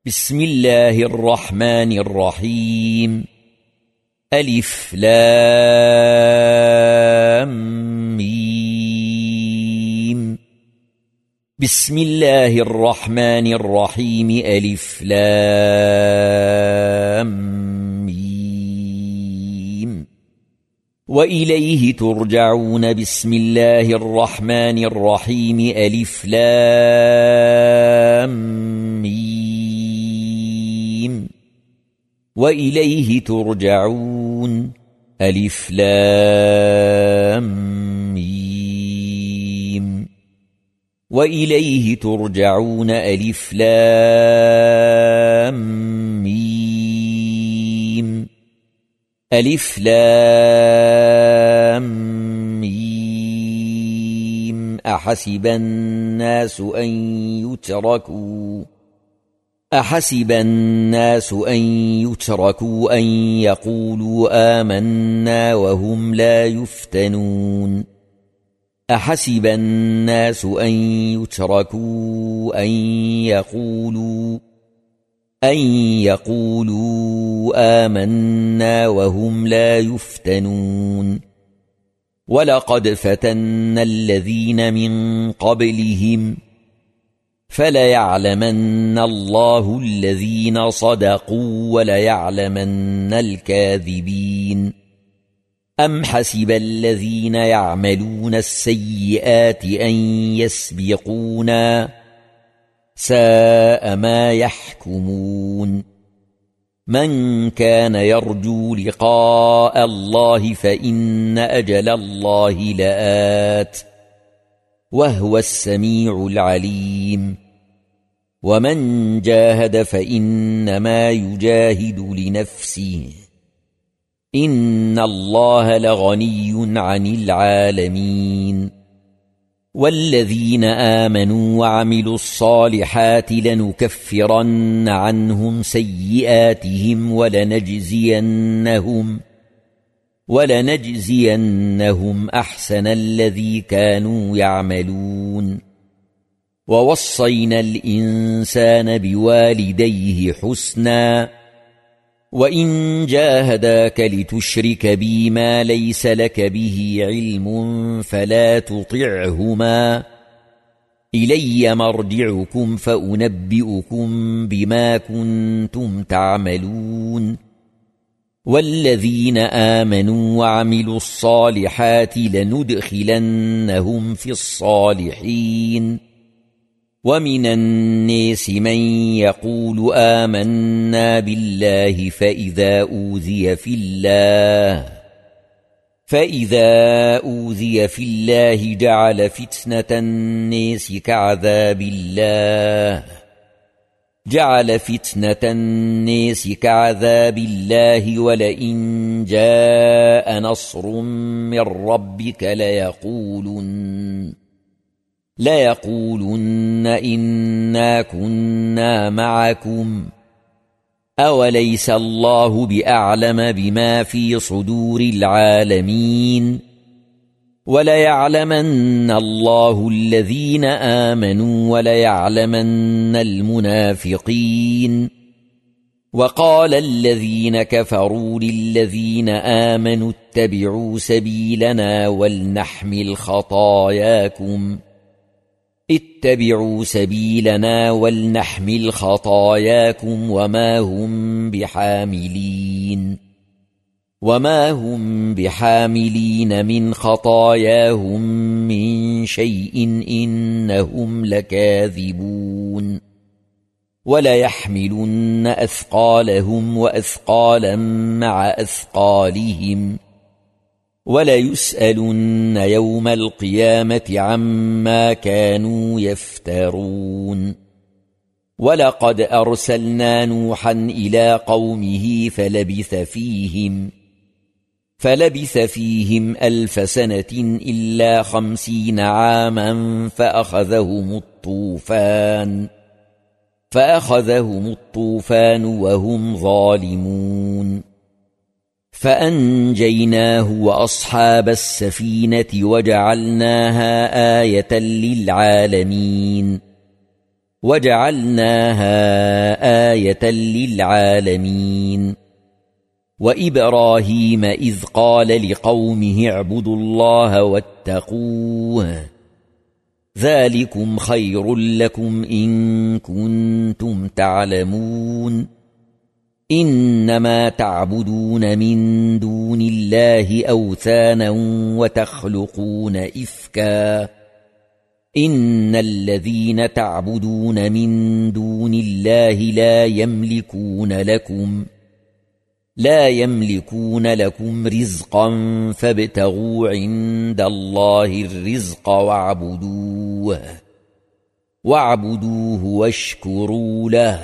بسم الله الرحمن الرحيم. ألف لام ميم. بسم الله الرحمن الرحيم. ألف لام ميم. وإليه ترجعون. بسم الله الرحمن الرحيم. ألف لام ميم. وإليه ترجعون. ألف لام ميم. وإليه ترجعون. ألف لام ميم. ألف لام ميم. أحسب الناس أن يتركوا أن يقولوا آمنا وهم لا يفتنون. أحسب الناس أن يتركوا أن يقولوا آمنا وهم لا يفتنون. ولقد فتنا الذين من قبلهم فليعلمن الله الذين صدقوا وليعلمن الكاذبين. أم حسب الذين يعملون السيئات أن يسبقونا ساء ما يحكمون. من كان يرجو لقاء الله فإن أجل الله لآت وهو السميع العليم. ومن جاهد فإنما يجاهد لنفسه إن الله لغني عن العالمين. والذين آمنوا وعملوا الصالحات لنكفرن عنهم سيئاتهم ولنجزينهم أحسن الذي كانوا يعملون. ووصينا الإنسان بوالديه حسنا وإن جاهداك لتشرك بي ما ليس لك به علم فلا تطعهما. إلي مرجعكم فأنبئكم بما كنتم تعملون. والذين آمنوا وعملوا الصالحات لندخلنهم في الصالحين. ومن الناس من يقول آمنا بالله فإذا أوذي في الله جعل فتنة الناس كعذاب الله ولئن جاء نصر من ربك ليقولن إنا كنا معكم أوليس الله بأعلم بما في صدور العالمين. وليعلمن الله الذين آمنوا وليعلمن المنافقين. وقال الذين كفروا للذين آمنوا اتبعوا سبيلنا ولنحمل خطاياكم وما هم بحاملين من خطاياهم من شيء إنهم لكاذبون. وليحملن أثقالهم وأثقالا مع أثقالهم وليسألن يوم القيامة عما كانوا يفترون. ولقد أرسلنا نوحا إلى قومه فلبث فيهم 1000 سنة إلا 50 عاما فأخذهم الطوفان وهم ظالمون. فأنجيناه وأصحاب السفينة وجعلناها آية للعالمين. وجعلناها آية للعالمين وإبراهيم إذ قال لقومه اعبدوا الله واتقوه ذلكم خير لكم إن كنتم تعلمون إنما تعبدون من دون الله أوثانا وتخلقون إفكا إن الذين تعبدون من دون الله لا يملكون لكم رزقا فابتغوا عند الله الرزق واعبدوه واشكروا له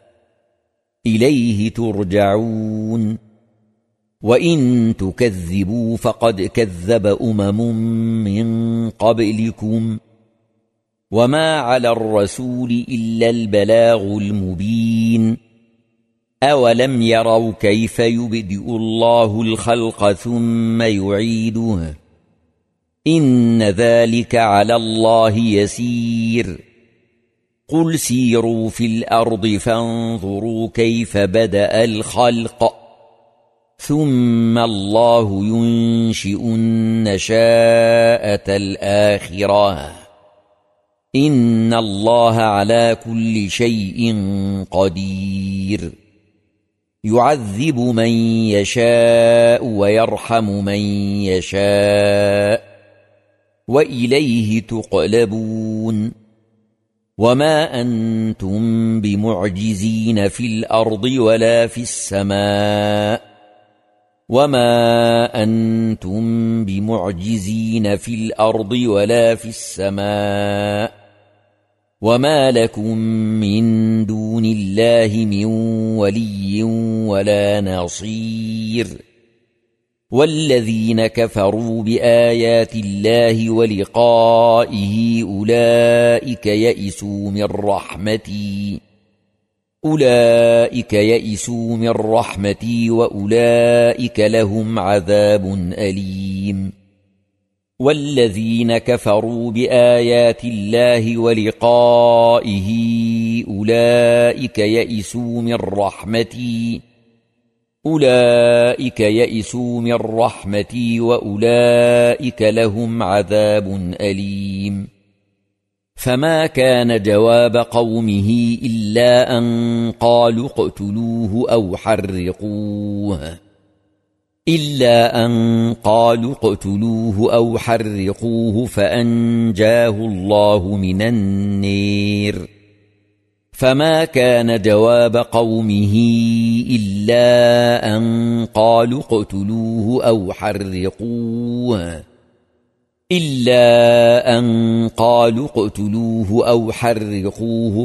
إليه ترجعون وإن تكذبوا فقد كذب من قبلكم وما على الرسول إلا البلاغ المبين أولم يروا كيف يبدئ الله الخلق ثم يعيده إن ذلك على الله يسير قل سيروا في الأرض فانظروا كيف بدأ الخلق ثم الله ينشئ النشاءة الآخرة إن الله على كل شيء قدير يعذب من يشاء ويرحم من يشاء وإليه تقلبون وما أنتم بمعجزين في الأرض ولا في السماء وما لكم من دون الله من ولي ولا نصير والذين كفروا بآيات الله ولقائه أولئك يئسوا من رحمتي وأولئك لهم عذاب أليم والذين كفروا بآيات الله ولقائه أولئك يئسوا من رحمتي وأولئك لهم عذاب أليم فما كان جواب قومه إلا أن قالوا اقتلوه أو حرقوه فأنجاه الله من النير فما كان جواب قومه إلا أن قالوا اقتلوه أو حرقوه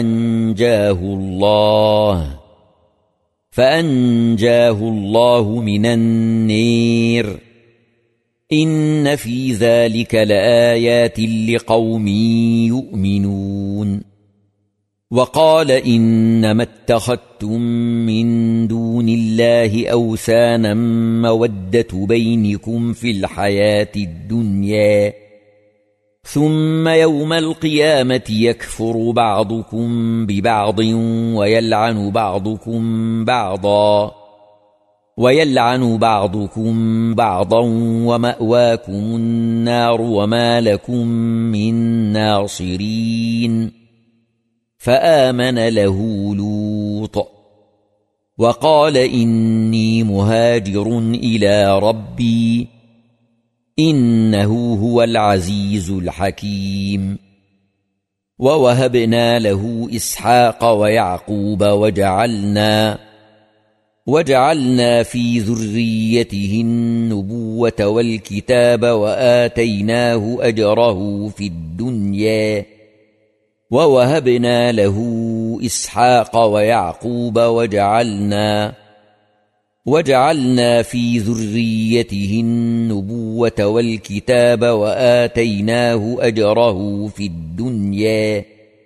فأنجاه الله من النير إن في ذلك لآيات لقوم يؤمنون وقال إنما اتخذتم من دون الله أوثانا مودة بينكم في الحياة الدنيا ثم يوم القيامة يكفر بعضكم ببعض ويلعن بعضكم بعضا ومأواكم النار وما لكم من ناصرين فآمن له لوط وقال إني مهاجر إلى ربي إنه هو العزيز الحكيم ووهبنا له إسحاق ويعقوب وجعلنا في ذريته النبوة والكتاب وآتيناه أجره في الدنيا ووهبنا له إسحاق ويعقوب وجعلنا في ذريته النبوة والكتاب وآتيناه أجره في الدنيا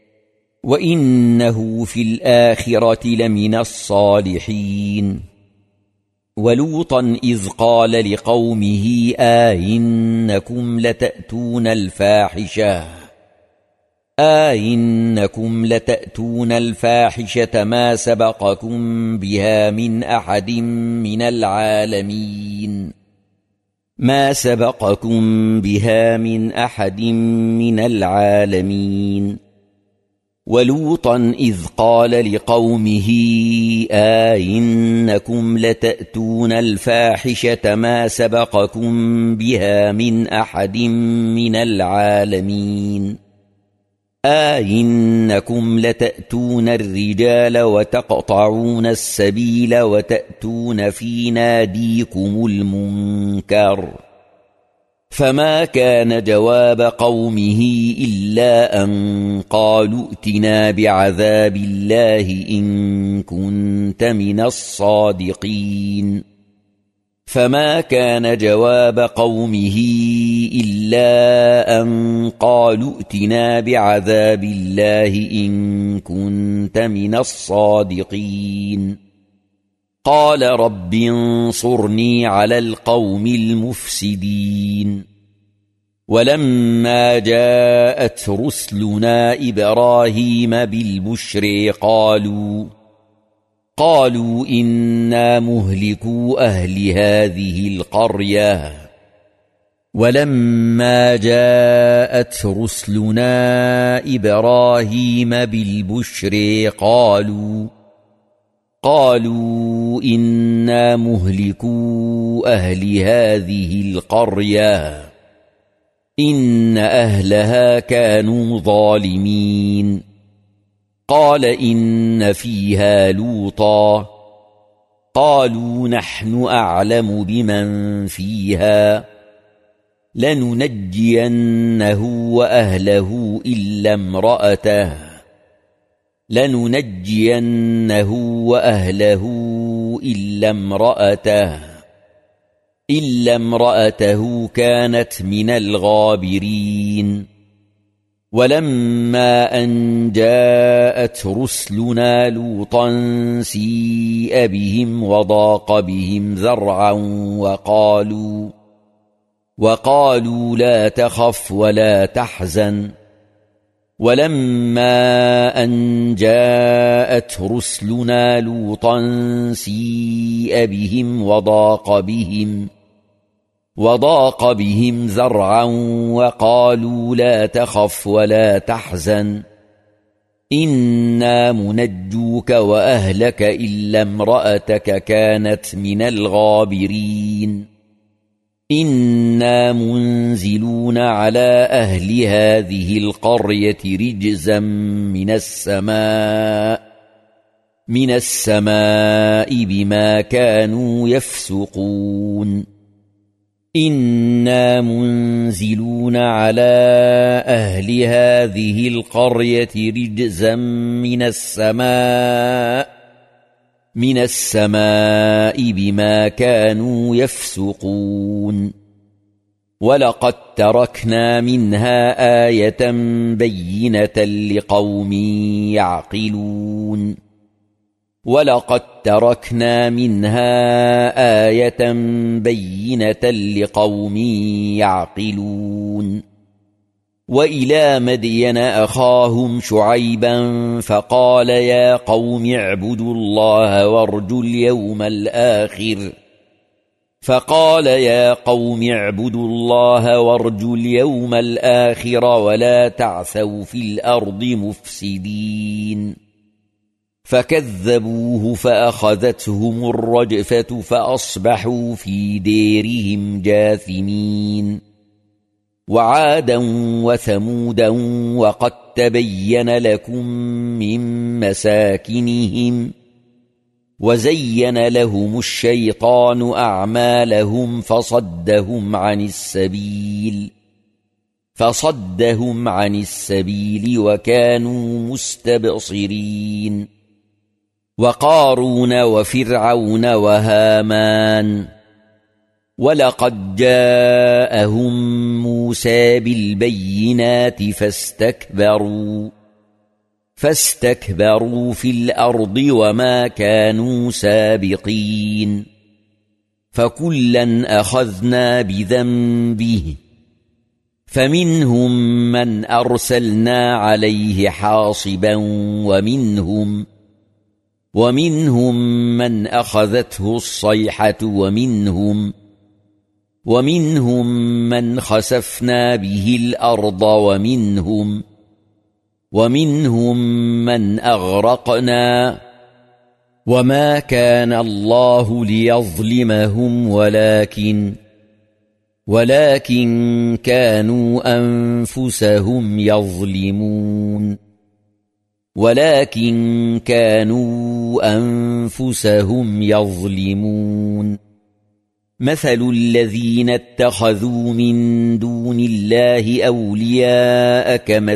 وإنه في الآخرة لمن الصالحين ولوطا إذ قال لقومه إنكم لتأتون الفاحشة أئنكم لتأتون الفاحشة ما سبقكم بها من أحد من العالمين ما سبقكم بها من أحد من العالمين ولوطا إذ قال لقومه أئنكم لتأتون الفاحشة ما سبقكم بها من أحد من العالمين أئنكم لتأتون الرجال وتقطعون السبيل وتأتون في ناديكم المنكر فما كان جواب قومه إلا أن قالوا ائتنا بعذاب الله إن كنت من الصادقين فما كان جواب قومه إلا أن قالوا ائتنا بعذاب الله إن كنت من الصادقين قال رب انصرني على القوم المفسدين ولما جاءت رسلنا إبراهيم بالبشر قالوا إنا مهلكو أهل هذه القرية ولما جاءت رسلنا إبراهيم بالبشر قالوا إنا مهلكو أهل هذه القرية إن أهلها كانوا ظالمين قال إن فيها لوطا قالوا نحن أعلم بمن فيها لننجينه وأهله إلا امرأته كانت من الغابرين ولما أن جاءت رسلنا لوطا سيء بهم وضاق بهم ذرعا وقالوا لا تخف ولا تحزن ولما أن جاءت رسلنا لوطا سيء بهم وضاق بهم ذرعا وقالوا لا تخف ولا تحزن إنا منجوك وأهلك إلا امرأتك كانت من الغابرين إنا منزلون على أهل هذه القرية رجزا من السماء بما كانوا يفسقون إنا منزلون على أهل هذه القرية رجزا من السماء بما كانوا يفسقون ولقد تركنا منها آية بينة لقوم يعقلون وإلى مدين أخاهم شعيبا فقال يا قوم اعبدوا الله وارجوا اليوم الآخر ولا تعثوا في الأرض مفسدين فكذبوه فأخذتهم الرجفة فأصبحوا في ديرهم جاثمين وعادا وثمودا وقد تبين لكم من مساكنهم وزين لهم الشيطان أعمالهم فصدهم عن السبيل وكانوا مستبصرين وقارون وفرعون وهامان ولقد جاءهم موسى بالبينات فاستكبروا في الأرض وما كانوا سابقين فكلا أخذنا بذنبه فمنهم من أرسلنا عليه حاصبا ومنهم من أخذته الصيحة ومنهم من خسفنا به الأرض ومنهم من أغرقنا وما كان الله ليظلمهم ولكن كانوا أنفسهم يظلمون مثل الذين اتخذوا من دون الله أولياء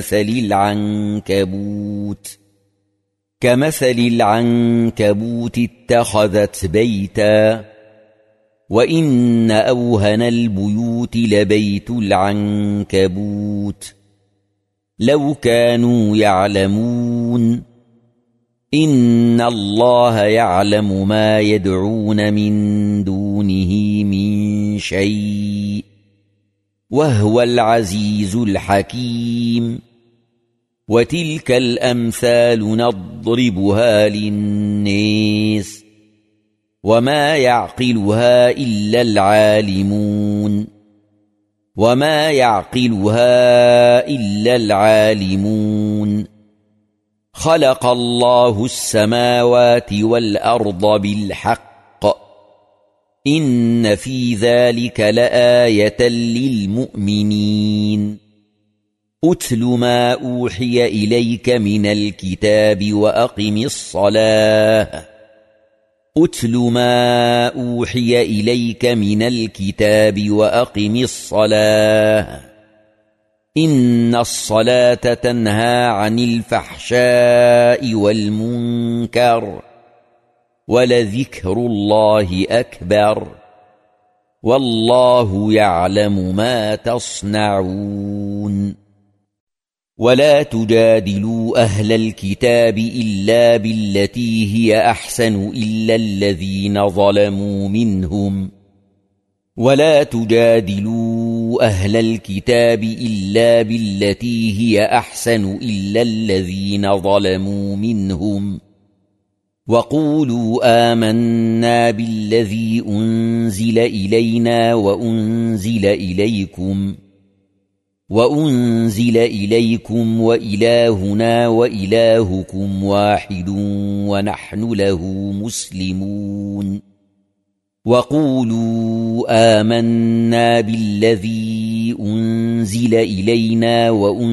كمثل العنكبوت اتخذت بيتا وإن أوهن البيوت لبيت العنكبوت لو كانوا يعلمون إن الله يعلم ما يدعون من دونه من شيء وهو العزيز الحكيم وتلك الأمثال نضربها للناس وما يعقلها إلا العالمون خلق الله السماوات والأرض بالحق إن في ذلك لآية للمؤمنين أتل ما أوحي إليك من الكتاب وأقم الصلاة إن الصلاة تنهى عن الفحشاء والمنكر ولذكر الله أكبر والله يعلم ما تصنعون ولا تجادلوا أهل الكتاب إلا بالتي هي أحسن إلا الذين ظلموا منهم وقولوا آمنا بالذي أنزل إلينا وأنزل إليكم وإلهنا وإلهكم واحد ونحن له مسلمون وقولوا آمنا بالذي أنزل إلينا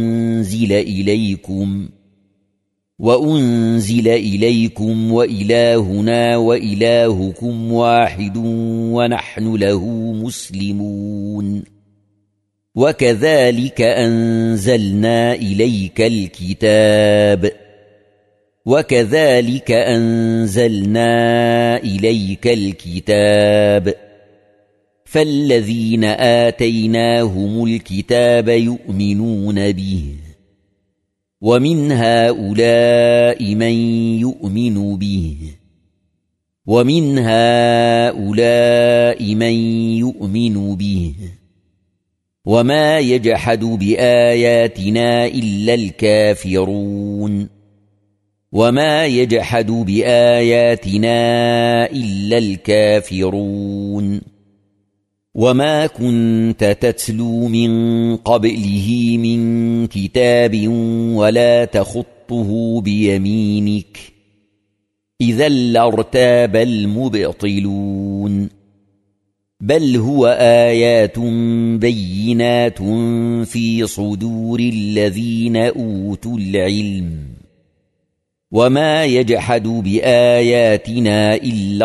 وأنزل إليكم وإلهنا وإلهكم واحد ونحن له مسلمون وكذلك أنزلنا إليك الكتاب فالذين آتيناهم الكتاب يؤمنون به ومن هؤلاء من يؤمن به وما يجحد بآياتنا إلا الكافرون وما كنت تتلو من قبله من كتاب ولا تخطه بيمينك إذا لارتاب المبطلون بل هو آيات بينات في صدور الذين أوتوا العلم وما يجحد بآياتنا إلا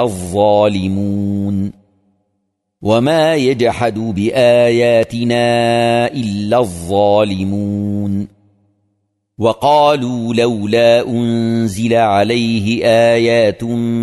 الظالمون وقالوا لولا أنزل عليه آيات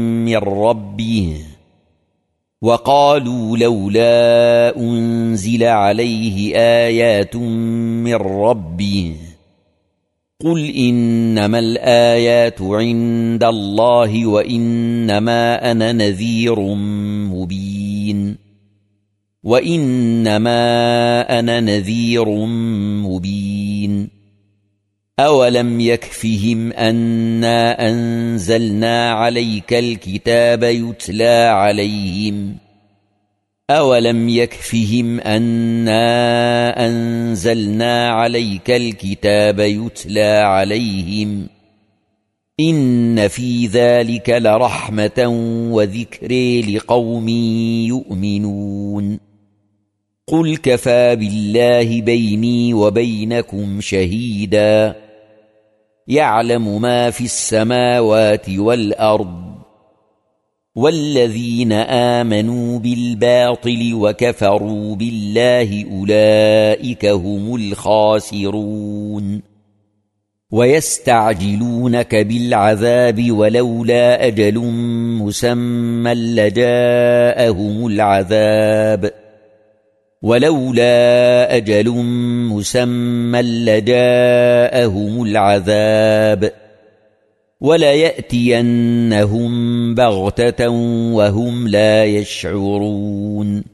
من ربه قل إنما الآيات عند الله وإنما أنا نذير مبين وإنما أنا نذير مبين أولم يكفهم أنا أنزلنا عليك الكتاب يتلى عليهم أولم يكفهم أنا أنزلنا عليك الكتاب يتلى عليهم إن في ذلك لرحمة وذكر لقوم يؤمنون قل كفى بالله بيني وبينكم شهيدا يعلم ما في السماوات والأرض والذين آمنوا بالباطل وكفروا بالله أولئك هم الخاسرون ويستعجلونك بالعذاب ولولا أجل مسمى لجاءهم العذاب وليأتينهم بغتة وهم لا يشعرون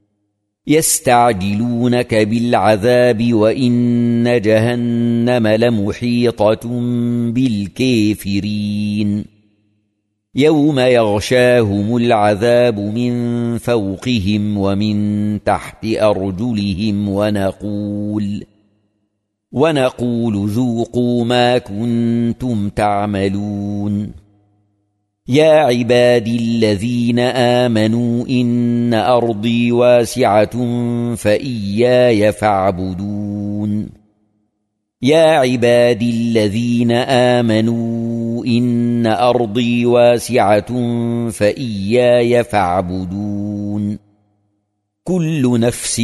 يستعجلونك بالعذاب وإن جهنم لمحيطة بالكافرين يوم يغشاهم العذاب من فوقهم ومن تحت أرجلهم ونقول ذوقوا ما كنتم تعملون يا عبادي الذين آمنوا إن أرضي واسعة فإياي فاعبدون يا عبادي الذين آمنوا إن أرضي واسعة فإياي فاعبدون كل نفس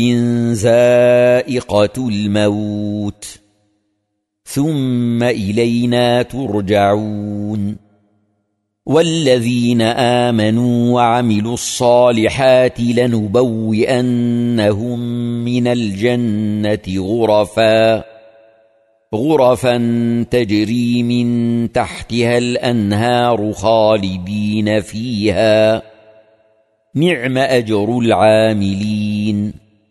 ذائقة الموت ثم إلينا ترجعون والذين آمنوا وعملوا الصالحات لنبوئنهم من الجنة غرفا تجري من تحتها الأنهار خالدين فيها نعم أجر العاملين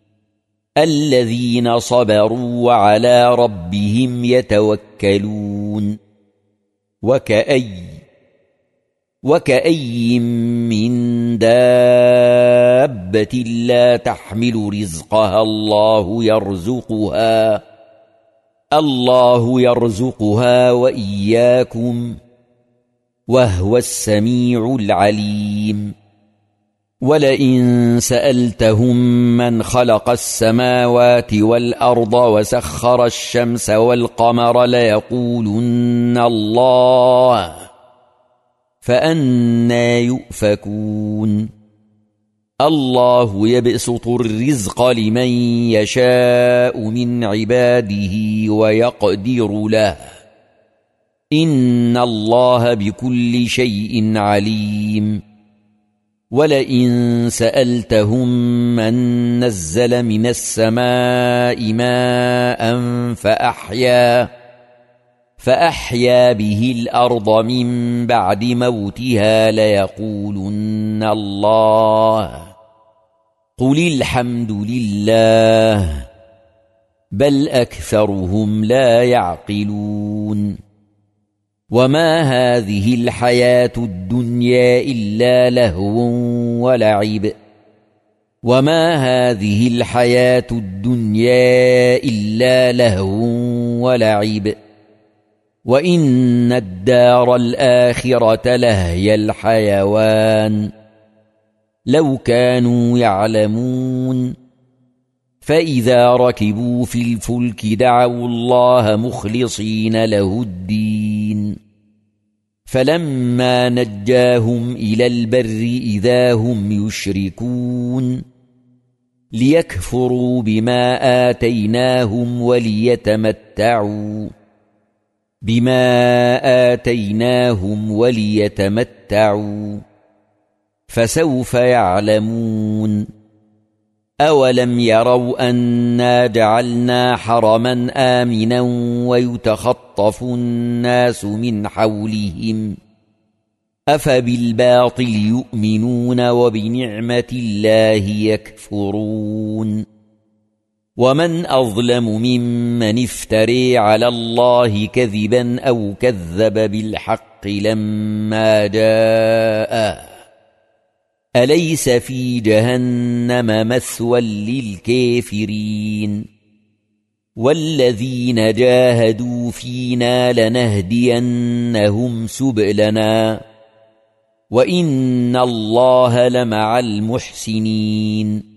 الذين صبروا وعلى ربهم يتوكلون وكأي من دابة لا تحمل رزقها الله يرزقها وإياكم وهو السميع العليم ولئن سألتهم من خلق السماوات والأرض وسخر الشمس والقمر ليقولن الله فأنى يؤفكون الله يبسط الرزق لمن يشاء من عباده ويقدر له إن الله بكل شيء عليم ولئن سألتهم من نزل من السماء ماء فأحيا به الأرض من بعد موتها ليقولن الله قل الحمد لله بل أكثرهم لا يعقلون وما هذه الحياة الدنيا إلا لهو ولعب وإن الدار الآخرة لهي الحيوان لو كانوا يعلمون فإذا ركبوا في الفلك دعوا الله مخلصين له الدين فلما نجاهم إلى البر إذا هم يشركون ليكفروا بما آتيناهم وليتمتعوا فسوف يعلمون أولم يروا أنا جعلنا حرما آمنا ويتخطف الناس من حولهم أفبالباطل يؤمنون وبنعمة الله يكفرون ومن أظلم ممن افتري على الله كذبا أو كذب بالحق لما جاءه أليس في جهنم مثوى للكافرين والذين جاهدوا فينا لنهدينهم سبلنا وإن الله لمع المحسنين